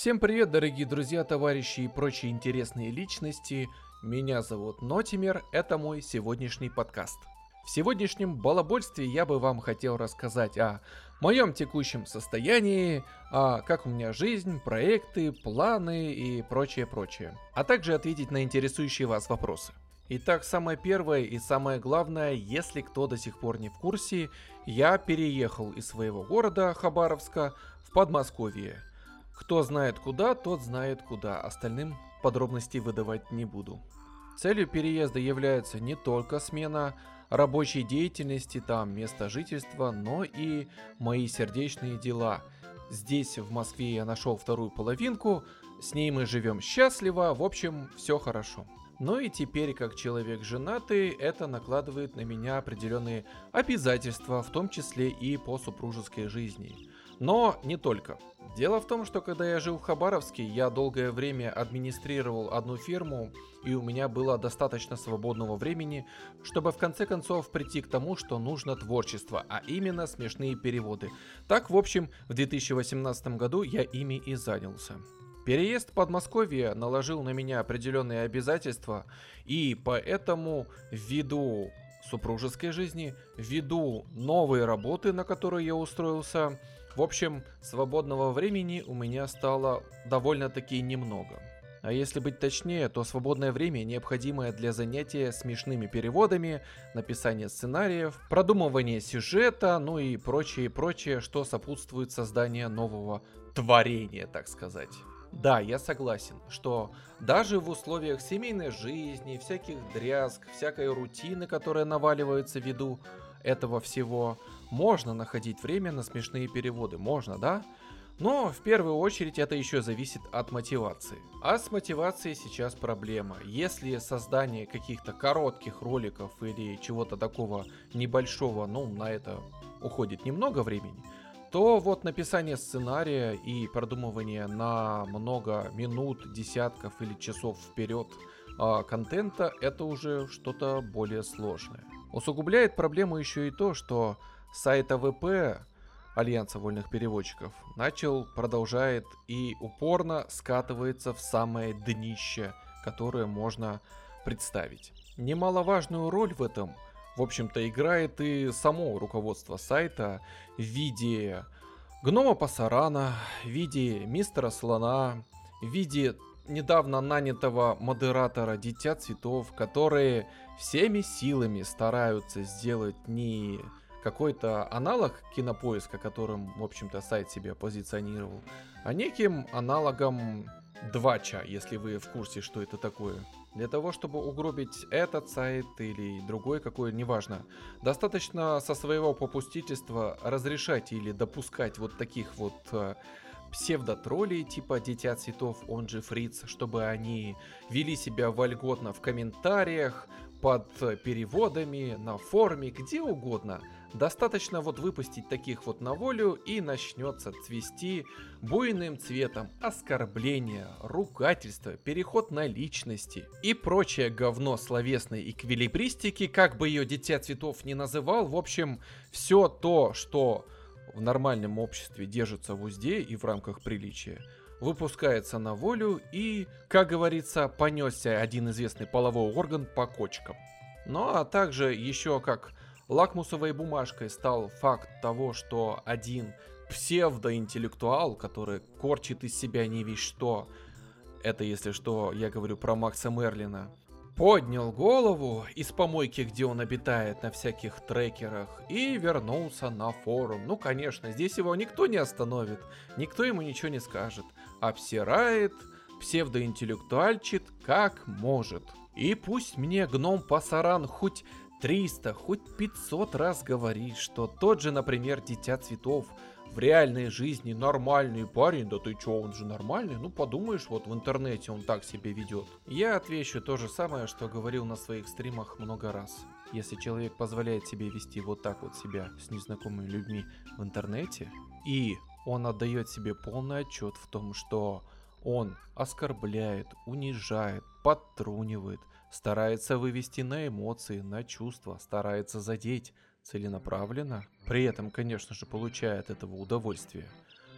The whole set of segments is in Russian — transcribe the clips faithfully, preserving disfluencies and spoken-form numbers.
Всем привет, дорогие друзья, товарищи и прочие интересные личности. Меня зовут Нотимер, это мой сегодняшний подкаст. В сегодняшнем балабольстве я бы вам хотел рассказать о моем текущем состоянии, о как у меня жизнь, проекты, планы и прочее-прочее. А также ответить на интересующие вас вопросы. Итак, самое первое и самое главное, если кто до сих пор не в курсе, я переехал из своего города Хабаровска в Подмосковье. Кто знает куда, тот знает куда, остальным подробностей выдавать не буду. Целью переезда является не только смена рабочей деятельности, там места жительства, но и мои сердечные дела. Здесь, в Москве, я нашел вторую половинку, с ней мы живем счастливо, в общем, все хорошо. Ну и теперь, как человек женатый, это накладывает на меня определенные обязательства, в том числе и по супружеской жизни. Но не только. Дело в том, что когда я жил в Хабаровске, я долгое время администрировал одну фирму, и у меня было достаточно свободного времени, чтобы в конце концов прийти к тому, что нужно творчество, а именно смешные переводы. Так, в общем, в две тысячи восемнадцатом году я ими и занялся. Переезд в Подмосковье наложил на меня определенные обязательства, и поэтому ввиду супружеской жизни, ввиду новой работы, на которую я устроился, в общем, свободного времени у меня стало довольно-таки немного. А если быть точнее, то свободное время, необходимое для занятия смешными переводами, написания сценариев, продумывания сюжета, ну и прочее-прочее, что сопутствует созданию нового творения, так сказать. Да, я согласен, что даже в условиях семейной жизни, всяких дрязг, всякой рутины, которая наваливается ввиду этого всего, можно находить время на смешные переводы, можно, да? Но в первую очередь это еще зависит от мотивации. А с мотивацией сейчас проблема. Если создание каких-то коротких роликов или чего-то такого небольшого, ну, на это уходит немного времени, то вот написание сценария и продумывание на много минут, десятков или часов вперед а, контента — это уже что-то более сложное. Усугубляет проблему еще и то, что сайт А В П, Альянса вольных переводчиков, начал, продолжает и упорно скатывается в самое днище, которое можно представить. Немаловажную роль в этом, в общем-то, играет и само руководство сайта в виде гнома Пасарана, в виде мистера Слона, в виде недавно нанятого модератора Дитя Цветов, которые всеми силами стараются сделать не какой-то аналог Кинопоиска, которым, в общем-то, сайт себя позиционировал, а неким аналогом Двача, если вы в курсе, что это такое. Для того, чтобы угробить этот сайт или другой какой, неважно, достаточно со своего попустительства разрешать или допускать вот таких вот э, псевдотроллей типа Дитя Цветов, он же Фриц, чтобы они вели себя вольготно в комментариях, под переводами, на форуме, где угодно. Достаточно вот выпустить таких вот на волю, и начнется цвести буйным цветом оскорбления, ругательства, переход на личности и прочее говно словесной эквилибристики, как бы ее Дитя Цветов не называл. В общем, все то, что в нормальном обществе держится в узде и в рамках приличия, выпускается на волю и, как говорится, понесся один известный половой орган по кочкам. Ну а также еще как лакмусовой бумажкой стал факт того, что один псевдоинтеллектуал, который корчит из себя не весь что, это если что, я говорю про Макса Мерлина, поднял голову из помойки, где он обитает на всяких трекерах, и вернулся на форум. Ну, конечно, здесь его никто не остановит, никто ему ничего не скажет. Обсирает, псевдоинтеллектуальчит как может. И пусть мне гном Пасаран хоть триста, хоть пятьсот раз говорит, что тот же, например, Дитя Цветов в реальной жизни нормальный парень, да ты чё, он же нормальный, ну подумаешь, вот в интернете он так себя ведет. Я отвечу то же самое, что говорил на своих стримах много раз. Если человек позволяет себе вести вот так вот себя с незнакомыми людьми в интернете, и он отдает себе полный отчет в том, что он оскорбляет, унижает, подтрунивает, старается вывести на эмоции, на чувства, старается задеть целенаправленно, при этом, конечно же, получая от этого удовольствие,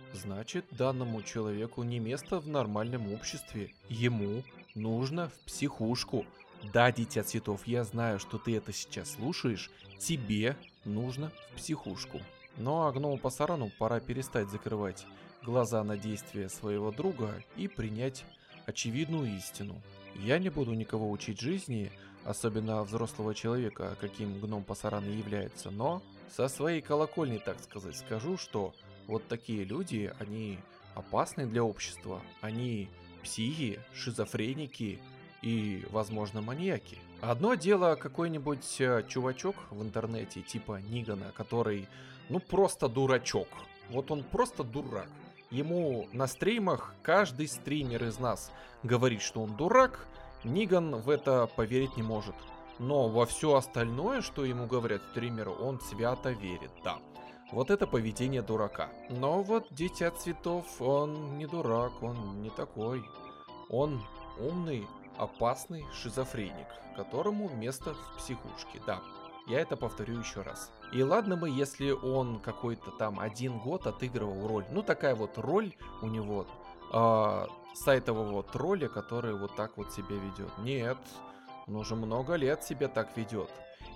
значит данному человеку не место в нормальном обществе. Ему нужно в психушку. Да, дитя цветов, я знаю, что ты это сейчас слушаешь. Тебе нужно в психушку. Ну а гному Пасарану пора перестать закрывать глаза на действия своего друга и принять очевидную истину. Я не буду никого учить жизни, особенно взрослого человека, каким гном Пасаран и является, но со своей колокольни, так сказать, скажу, что вот такие люди, они опасны для общества, они психи, шизофреники и, возможно, маньяки. Одно дело какой-нибудь э, чувачок в интернете типа Нигана, который, ну, просто дурачок. Вот он просто дурак. Ему на стримах каждый стример из нас говорит, что он дурак. Ниган в это поверить не может. Но во все остальное, что ему говорят стримеры, он свято верит, да. Вот это поведение дурака. Но вот Дитя Цветов, он не дурак, он не такой. Он умный, опасный шизофреник, которому место в психушке, да. Я это повторю еще раз. И ладно бы, если он какой-то там один год отыгрывал роль. Ну, такая вот роль у него, э, сайтового тролля, который вот так вот себя ведет. Нет, он уже много лет себя так ведет.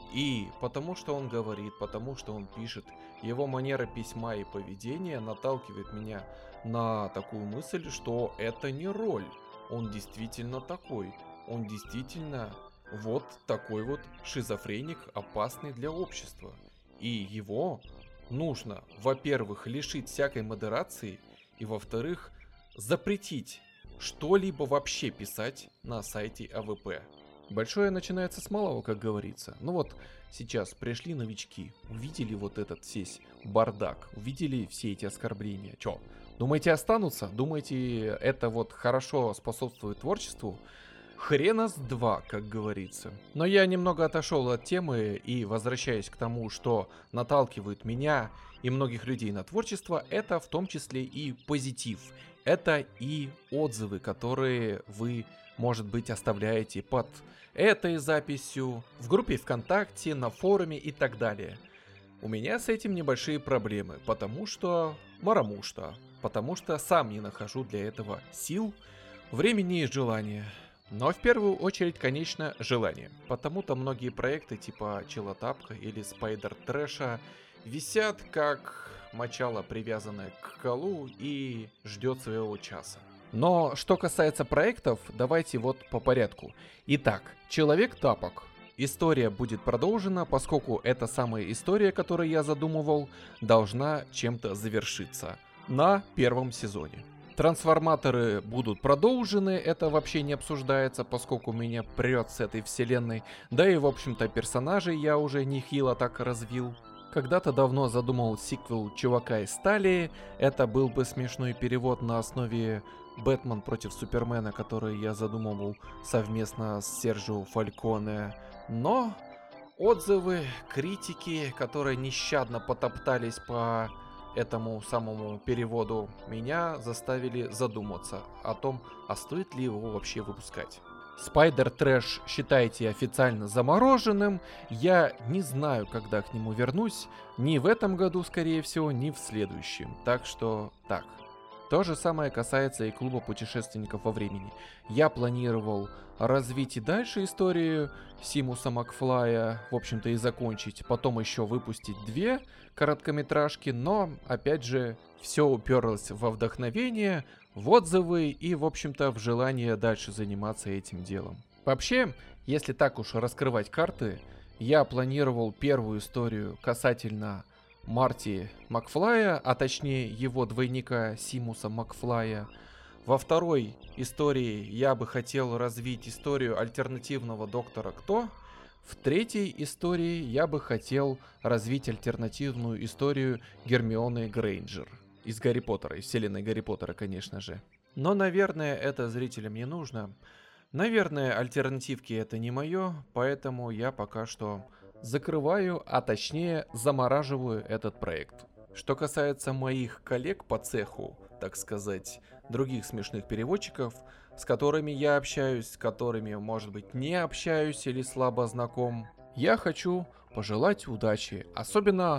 И потому что он говорит, потому что он пишет, его манера письма и поведения наталкивает меня на такую мысль, что это не роль. Он действительно такой. Он действительно вот такой вот шизофреник, опасный для общества. И его нужно, во-первых, лишить всякой модерации, и, во-вторых, запретить что-либо вообще писать на сайте АВП. Большое начинается с малого, как говорится. Ну вот, сейчас пришли новички, увидели вот этот весь бардак, увидели все эти оскорбления. Чё, думаете, останутся? Думаете, это вот хорошо способствует творчеству? Хрена с два, как говорится. Но я немного отошел от темы и возвращаясь к тому, что наталкивает меня и многих людей на творчество, это в том числе и позитив. Это и отзывы, которые вы, может быть, оставляете под этой записью, в группе ВКонтакте, на форуме и так далее. У меня с этим небольшие проблемы, потому что... Потому что... Потому что сам не нахожу для этого сил, времени и желания. Но в первую очередь, конечно, желание. Потому-то многие проекты типа Челотапка или Спайдер Трэша висят как мочало, привязанное к колу, и ждет своего часа. Но что касается проектов, давайте вот по порядку. Итак, Человек-тапок. История будет продолжена, поскольку эта самая история, которую я задумывал, должна чем-то завершиться на первом сезоне. Трансформаторы будут продолжены, это вообще не обсуждается, поскольку меня прет с этой вселенной. Да и в общем-то персонажей я уже нехило так развил. Когда-то давно задумал сиквел Чувака из стали, это был бы смешной перевод на основе Бэтмен против Супермена, который я задумывал совместно с Серджио Фальконе. Но отзывы, критики, которые нещадно потоптались по этому самому переводу, меня заставили задуматься о том, а стоит ли его вообще выпускать. Спайдер Трэш считайте официально замороженным. Я не знаю, когда к нему вернусь. Ни в этом году, скорее всего, ни в следующем. Так что так. То же самое касается и клуба путешественников во времени. Я планировал развить и дальше историю Симуса Макфлая, в общем-то и закончить. Потом еще выпустить две короткометражки, но, опять же, все уперлось во вдохновение, в отзывы и, в общем-то, в желание дальше заниматься этим делом. Вообще, если так уж раскрывать карты, я планировал первую историю касательно Марти Макфлая, а точнее его двойника Симуса Макфлая. Во второй истории я бы хотел развить историю альтернативного Доктора Кто. В третьей истории я бы хотел развить альтернативную историю Гермионы Грейнджер. Из Гарри Поттера, из вселенной Гарри Поттера, конечно же. Но, наверное, это зрителям не нужно. Наверное, альтернативки это не мое, поэтому я пока что закрываю, а точнее замораживаю этот проект. Что касается моих коллег по цеху, так сказать, других смешных переводчиков, с которыми я общаюсь, с которыми, может быть, не общаюсь или слабо знаком, я хочу пожелать удачи, особенно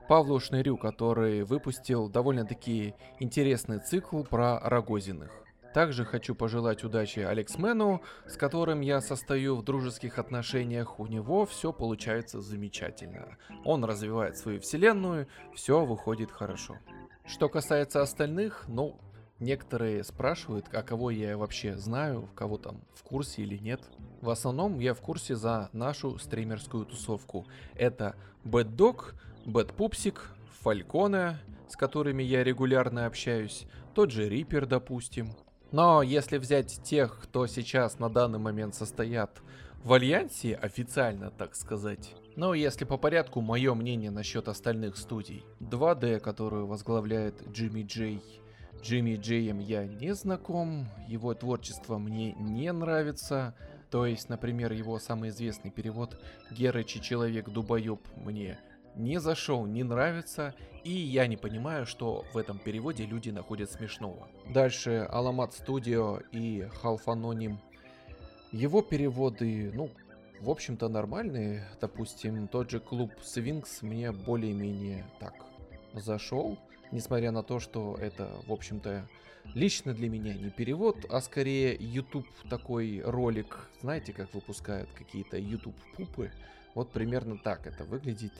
Павлу Шнырю, который выпустил довольно-таки интересный цикл про Рогозиных. Также хочу пожелать удачи Алексмену, с которым я состою в дружеских отношениях. У него все получается замечательно. Он развивает свою вселенную, все выходит хорошо. Что касается остальных, ну, некоторые спрашивают, а кого я вообще знаю, кого там в курсе или нет. В основном я в курсе за нашу стримерскую тусовку. Это Бэддог, Бэдпупсик, Фальконе, с которыми я регулярно общаюсь, тот же Рипер, допустим. Но если взять тех, кто сейчас на данный момент состоят в альянсе, официально так сказать, ну если по порядку, мое мнение насчет остальных студий. два дэ, которую возглавляет Джимми Джей. Джимми Джеем я не знаком, его творчество мне не нравится. То есть, например, его самый известный перевод «Герыч и человек-дубоеб» мне не зашел, не нравится, и я не понимаю, что в этом переводе люди находят смешного. Дальше Аламат Студио и Half Anonym. Его переводы, ну, в общем-то нормальные. Допустим, тот же клуб Свинкс мне более-менее так зашел, несмотря на то, что это, в общем-то, лично для меня не перевод, а скорее YouTube такой ролик, знаете, как выпускают какие-то YouTube-пупы. Вот примерно так это выглядит.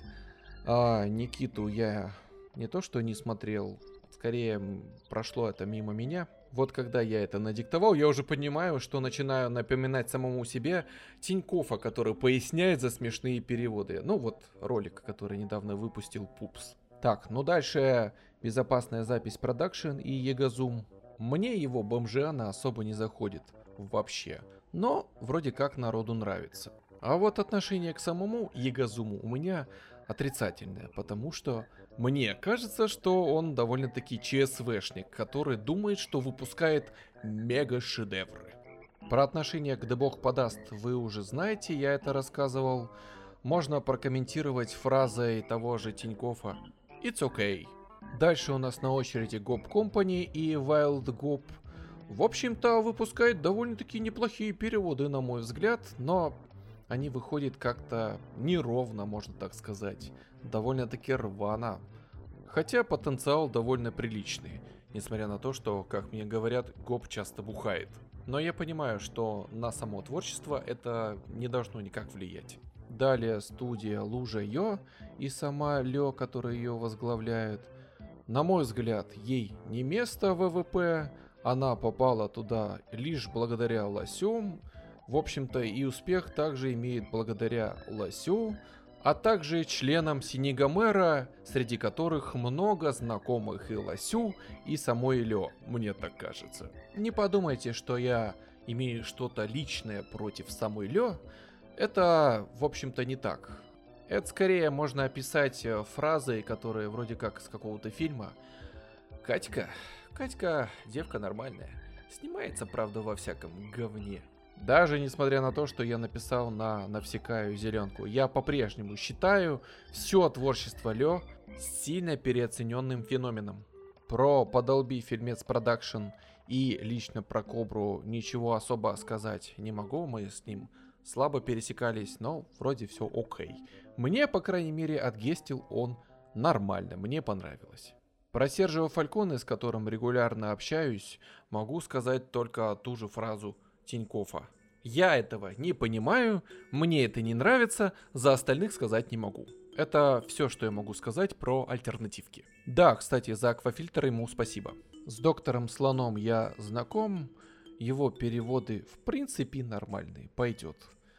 А Никиту я не то что не смотрел, скорее прошло это мимо меня. Вот когда я это надиктовал, я уже понимаю, что начинаю напоминать самому себе Тинькоффа, который поясняет за смешные переводы. Ну вот ролик, который недавно выпустил Пупс. Так, ну дальше безопасная запись продакшн и Егозум. Мне его бомжиана особо не заходит вообще, но вроде как народу нравится. А вот отношение к самому Егозуму у меня отрицательное, потому что мне кажется, что он довольно-таки ЧСВшник, который думает, что выпускает мега-шедевры. Про отношение к «Да Бог подаст» вы уже знаете, я это рассказывал. Можно прокомментировать фразой того же Тинькоффа «It's okay». Дальше у нас на очереди Гоп Company и Wild Gob. В общем-то, выпускают довольно-таки неплохие переводы, на мой взгляд, но они выходят как-то неровно, можно так сказать. Довольно-таки рвано. Хотя потенциал довольно приличный, несмотря на то, что, как мне говорят, Гоп часто бухает. Но я понимаю, что на само творчество это не должно никак влиять. Далее студия Лужа Йо и сама Лё, которая ее возглавляет. На мой взгляд, ей не место в ВВП, она попала туда лишь благодаря Лосю. В общем-то и успех также имеет благодаря Лосю, а также членам Синегамера, среди которых много знакомых и Лосю, и самой Лё, мне так кажется. Не подумайте, что я имею что-то личное против самой Лё, это, в общем-то, не так. Это скорее можно описать фразой, которые вроде как с какого-то фильма. Катька, Катька, девка нормальная, снимается, правда, во всяком говне. Даже несмотря на то, что я написал на Навсекаю Зеленку, я по-прежнему считаю все творчество Лё сильно переоцененным феноменом. Про «Подолби» фильмец продакшн и лично про Кобру ничего особо сказать не могу, мы с ним слабо пересекались, но вроде все окей. Мне, по крайней мере, отгестил он нормально, мне понравилось. Про Сержио Фальконе, с которым регулярно общаюсь, могу сказать только ту же фразу Тинькоффа. Я этого не понимаю, мне это не нравится, за остальных сказать не могу. Это все, что я могу сказать про альтернативки. Да, кстати, за аквафильтр ему спасибо. С доктором Слоном я знаком, его переводы в принципе нормальные, пойдет.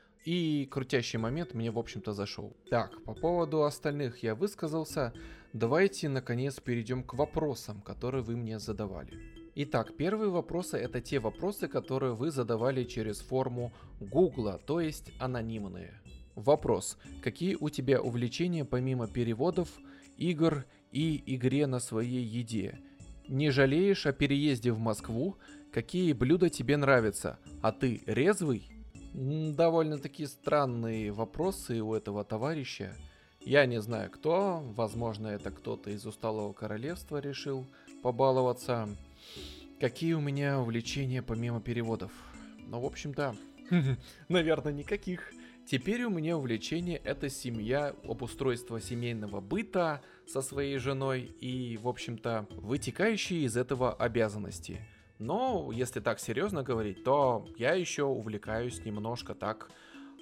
И крутящий момент мне, в общем-то, зашел. Так, по поводу остальных я высказался. Давайте, наконец, перейдем к вопросам, которые вы мне задавали. Итак, первые вопросы — это те вопросы, которые вы задавали через форму Гугла, то есть анонимные. Вопрос. Какие у тебя увлечения помимо переводов, игр и игре на своей еде? Не жалеешь о переезде в Москву? Какие блюда тебе нравятся? А ты резвый? Довольно-таки странные вопросы у этого товарища. Я не знаю кто, возможно это кто-то из Усталого Королевства решил побаловаться. Какие у меня увлечения помимо переводов? Ну, в общем-то, наверное, никаких. Теперь у меня увлечение — это семья, обустройство семейного быта, со своей женой и, в общем-то, вытекающие из этого обязанности. Но, если так серьезно говорить, то я еще увлекаюсь немножко так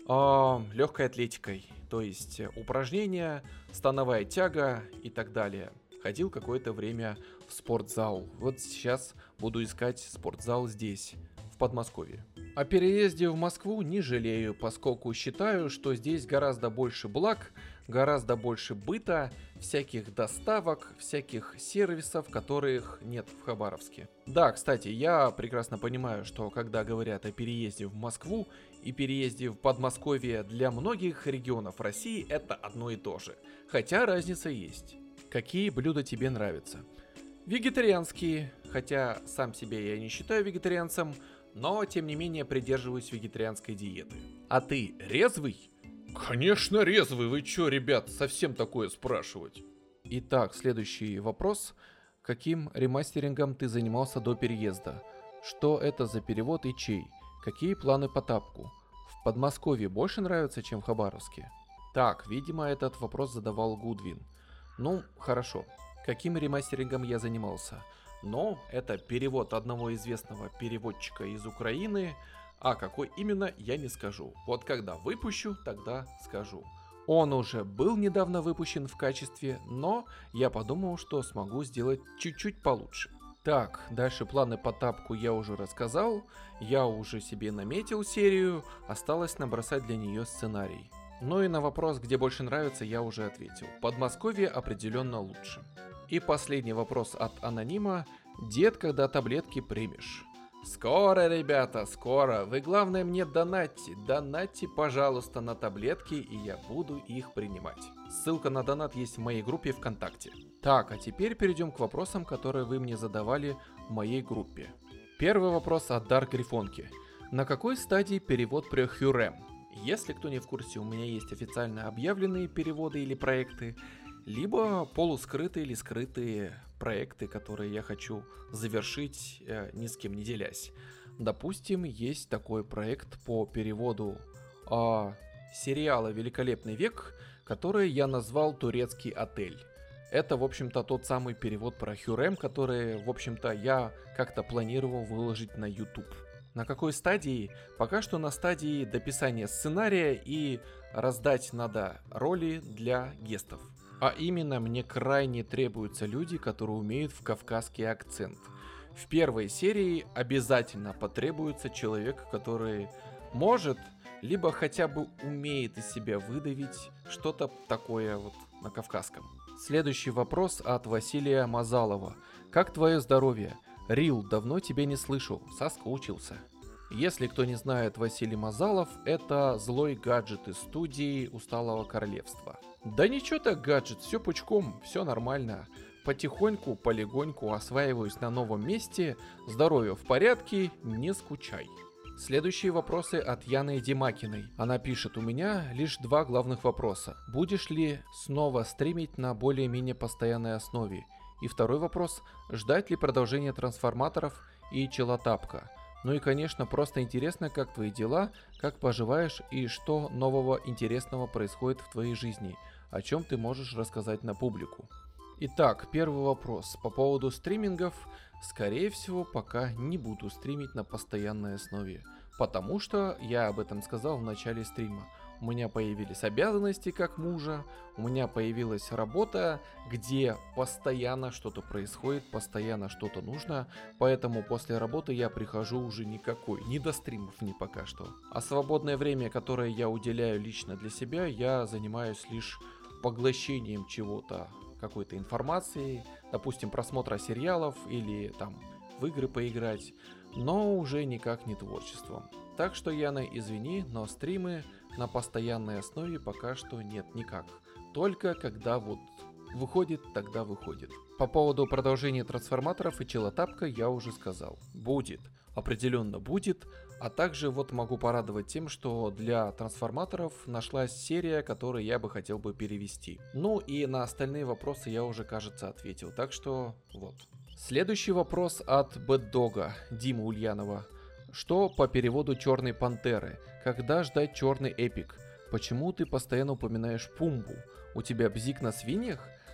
э, легкой атлетикой. То есть упражнения, становая тяга и так далее. Ходил какое-то время в спортзал. Вот сейчас буду искать спортзал здесь, в Подмосковье. О переезде в Москву не жалею, поскольку считаю, что здесь гораздо больше благ, гораздо больше быта, всяких доставок, всяких сервисов, которых нет в Хабаровске. Да, кстати, я прекрасно понимаю, что когда говорят о переезде в Москву и переезде в Подмосковье, для многих регионов России это одно и то же. Хотя разница есть. Какие блюда тебе нравятся? Вегетарианские, хотя сам себя я не считаю вегетарианцем, но тем не менее придерживаюсь вегетарианской диеты. А ты резвый? Конечно резвый, вы чё, ребят, совсем такое спрашивать? Итак, следующий вопрос. Каким ремастерингом ты занимался до переезда? Что это за перевод и чей? Какие планы по тапку? В Подмосковье больше нравится, чем в Хабаровске? Так, видимо, этот вопрос задавал Гудвин. Ну, хорошо. Каким ремастерингом я занимался? Но это перевод одного известного переводчика из Украины, а какой именно, я не скажу. Вот когда выпущу, тогда скажу. Он уже был недавно выпущен в качестве, но я подумал, что смогу сделать чуть-чуть получше. Так, дальше планы по тапку я уже рассказал, я уже себе наметил серию, осталось набросать для нее сценарий. Ну и на вопрос, где больше нравится, я уже ответил. Подмосковье определенно лучше. И последний вопрос от анонима. Дед, когда таблетки примешь? Скоро, ребята, скоро. Вы, главное, мне донатьте. Донатьте, пожалуйста, на таблетки, и я буду их принимать. Ссылка на донат есть в моей группе ВКонтакте. Так, а теперь перейдем к вопросам, которые вы мне задавали в моей группе. Первый вопрос от Дарк Грифонки. На какой стадии перевод про Хюррем? Если кто не в курсе, у меня есть официально объявленные переводы или проекты, либо полускрытые или скрытые проекты, которые я хочу завершить, э, ни с кем не делясь. Допустим, есть такой проект по переводу э, сериала «Великолепный век», который я назвал «Турецкий отель». Это, в общем-то, тот самый перевод про Хюррем, который, в общем-то, я как-то планировал выложить на YouTube. На какой стадии? Пока что на стадии дописания сценария, и раздать надо роли для гестов. А именно, мне крайне требуются люди, которые умеют в кавказский акцент. В первой серии обязательно потребуется человек, который может, либо хотя бы умеет из себя выдавить что-то такое вот на кавказском. Следующий вопрос от Василия Мазалова. Как твое здоровье? Рил, давно тебя не слышал, соскучился. Если кто не знает, Василий Мазалов — это злой гаджет из студии Усталого Королевства. Да ничего так гаджет, все пучком, все нормально. Потихоньку, полегоньку осваиваюсь на новом месте, здоровье в порядке, не скучай. Следующие вопросы от Яны Демакиной. Она пишет: у меня лишь два главных вопроса. Будешь ли снова стримить на более-менее постоянной основе? И второй вопрос: ждать ли продолжения трансформаторов и челотапка? Ну и, конечно, просто интересно, как твои дела, как поживаешь и что нового интересного происходит в твоей жизни, о чем ты можешь рассказать на публику. Итак, первый вопрос. По поводу стримингов, скорее всего, пока не буду стримить на постоянной основе, потому что я об этом сказал в начале стрима. У меня появились обязанности как мужа, у меня появилась работа, где постоянно что-то происходит, постоянно что-то нужно, поэтому после работы я прихожу уже никакой, ни до стримов, ни пока что. А свободное время, которое я уделяю лично для себя, я занимаюсь лишь поглощением чего-то, какой-то информации, допустим, просмотра сериалов или там в игры поиграть, но уже никак не творчеством. Так что, Яна, извини, но стримы на постоянной основе пока что нет никак. Только когда вот выходит, тогда выходит. По поводу продолжения трансформаторов и челотапка я уже сказал. Будет. Определенно будет. А также вот могу порадовать тем, что для трансформаторов нашлась серия, которую я бы хотел бы перевести. Ну и на остальные вопросы я уже, кажется, ответил. Так что вот. Следующий вопрос от Бэддога Димы Ульянова. Что по переводу Черной Пантеры? Когда ждать черный эпик? Почему ты постоянно упоминаешь Пумбу? У тебя бзик на свиньях?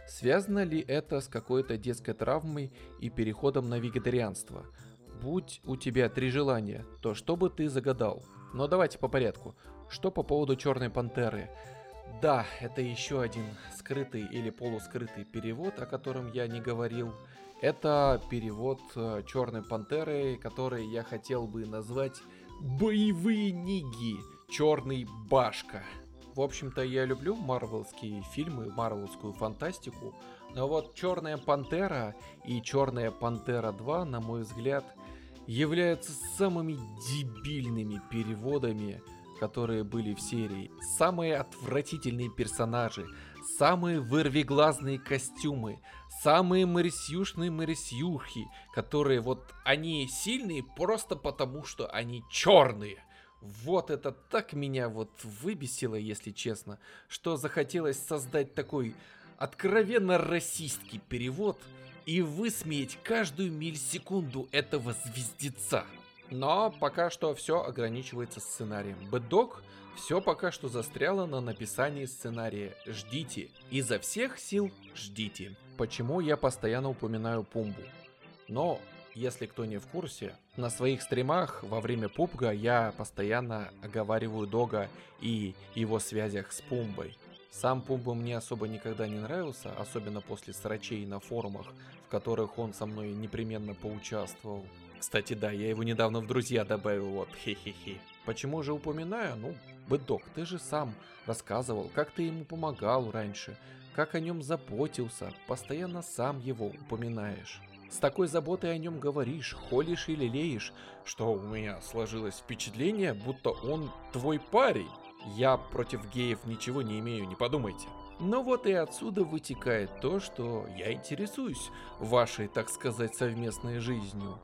Связано ли это с какой-то детской травмой и переходом на вегетарианство? Будь у тебя три желания, то что бы ты загадал? Но давайте по порядку. Что по поводу Черной Пантеры? Да, это еще один скрытый или полускрытый перевод, о котором я не говорил. Это перевод Черной Пантеры, который я хотел бы назвать «Боевые ниги. Черный Башка». В общем-то, я люблю марвелские фильмы, марвелскую фантастику, но вот Черная Пантера и Черная Пантера два, на мой взгляд, являются самыми дебильными переводами, которые были в серии. Самые отвратительные персонажи, самые вырвиглазные костюмы, самые марисюшные марисюхи, которые вот они сильные просто потому, что они черные. Вот это так меня вот выбесило, если честно, что захотелось создать такой откровенно расистский перевод и высмеять каждую миллисекунду этого звездеца. Но пока что все ограничивается сценарием. Бэддог все пока что застряло на написании сценария. Ждите. Изо всех сил ждите. Почему я постоянно упоминаю Пумбу? Но, если кто не в курсе, на своих стримах во время пубга я постоянно оговариваю Дога и его связях с Пумбой. Сам Пумба мне особо никогда не нравился, особенно после срачей на форумах, в которых он со мной непременно поучаствовал. Кстати, да, я его недавно в друзья добавил, вот, хе-хе-хе. Почему же упоминаю? Ну, Бэддог, ты же сам рассказывал, как ты ему помогал раньше, как о нем заботился, постоянно сам его упоминаешь. С такой заботой о нем говоришь, холишь и лелеешь, что у меня сложилось впечатление, будто он твой парень. Я против геев ничего не имею, не подумайте. Но вот и отсюда вытекает то, что я интересуюсь вашей, так сказать, совместной жизнью.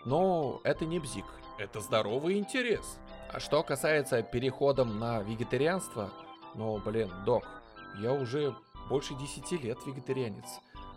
Но это не бзик, это здоровый интерес. А что касается переходом на вегетарианство, ну блин, док, я уже больше десяти лет вегетарианец.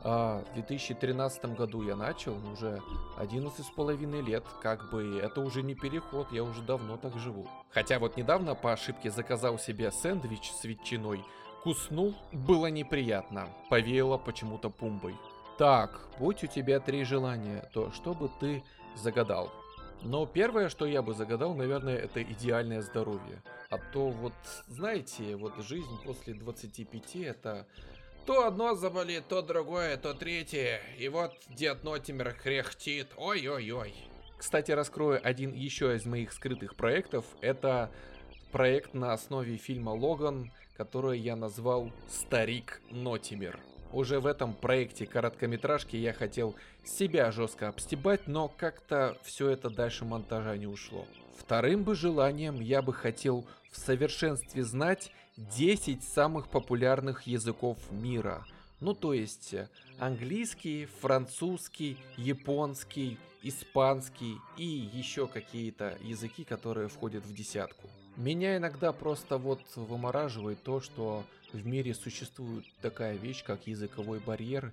А в две тысячи тринадцатом году я начал, уже одиннадцать с половиной лет, как бы это уже не переход, я уже давно так живу. Хотя вот недавно по ошибке заказал себе сэндвич с ветчиной, куснул, было неприятно, повеяло почему-то Пумбой. Так, будь у тебя три желания, то что бы ты загадал? Но первое, что я бы загадал, наверное, это идеальное здоровье. А то вот, знаете, вот жизнь после двадцати пяти это... То одно заболит, то другое, то третье. И вот дед Нотимер кряхтит. Ой-ой-ой. Кстати, раскрою один еще из моих скрытых проектов. Это проект на основе фильма «Логан», который я назвал «Старик Нотимер». Уже в этом проекте короткометражки я хотел себя жестко обстебать, но как-то все это дальше монтажа не ушло. Вторым бы желанием я бы хотел в совершенстве знать десять самых популярных языков мира. Ну то есть английский, французский, японский, испанский и еще какие-то языки, которые входят в десятку. Меня иногда просто вот вымораживает то, что в мире существует такая вещь, как языковой барьер,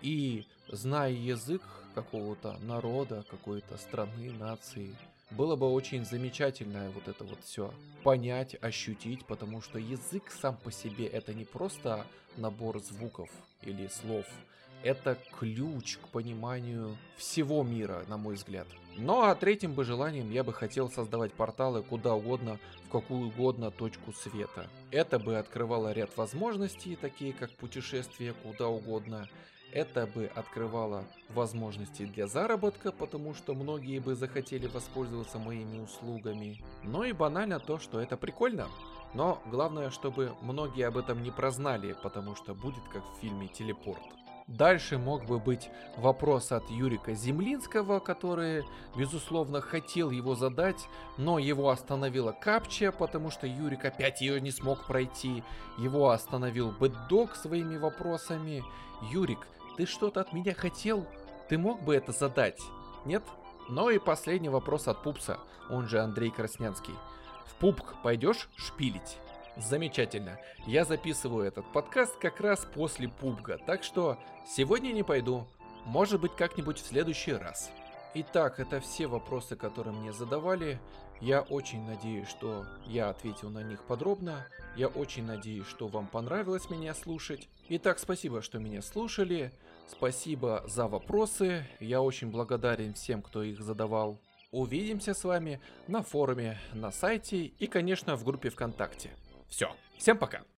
и зная язык какого-то народа, какой-то страны, нации, было бы очень замечательно вот это вот все понять, ощутить, потому что язык сам по себе это не просто набор звуков или слов, это ключ к пониманию всего мира, на мой взгляд. Ну а третьим бы желанием я бы хотел создавать порталы куда угодно, в какую угодно точку света. Это бы открывало ряд возможностей, такие как путешествия куда угодно. Это бы открывало возможности для заработка, потому что многие бы захотели воспользоваться моими услугами. Ну и банально то, что это прикольно. Но главное, чтобы многие об этом не прознали, потому что будет как в фильме «Телепорт». Дальше мог бы быть вопрос от Юрика Землинского, который, безусловно, хотел его задать, но его остановила Капча, потому что Юрик опять ее не смог пройти. Его остановил Бэддог своими вопросами. Юрик, ты что-то от меня хотел? Ты мог бы это задать? Нет? Ну и последний вопрос от Пупса, он же Андрей Краснянский. В пубг пойдешь шпилить? Замечательно. Я записываю этот подкаст как раз после пубга, так что сегодня не пойду. Может быть, как-нибудь в следующий раз. Итак, это все вопросы, которые мне задавали. Я очень надеюсь, что я ответил на них подробно. Я очень надеюсь, что вам понравилось меня слушать. Итак, спасибо, что меня слушали. Спасибо за вопросы. Я очень благодарен всем, кто их задавал. Увидимся с вами на форуме, на сайте и, конечно, в группе ВКонтакте. Все, всем пока!